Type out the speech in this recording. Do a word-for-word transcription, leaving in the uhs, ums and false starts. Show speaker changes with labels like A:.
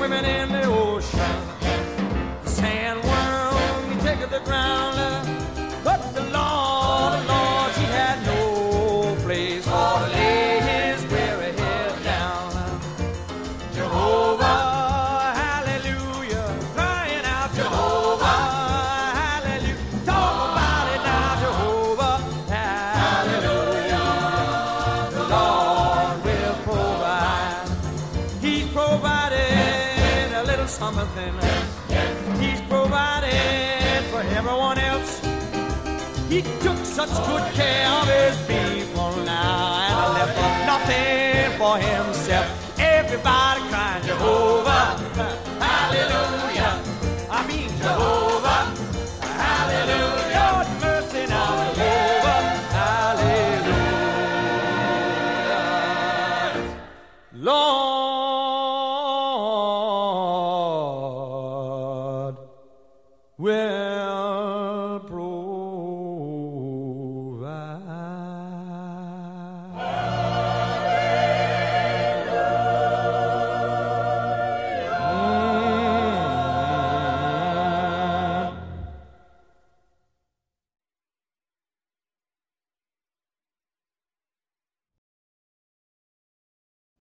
A: swimming in the ocean. The sandworm, he take to the ground. But the Lord, the Lord, he had no place for to lay his weary head down. Jehovah, hallelujah, crying out, Jehovah, hallelujah. Talk about it now, Jehovah, hallelujah. The Lord will provide. He's provided a little something. He's provided for everyone else. He took such good care of it.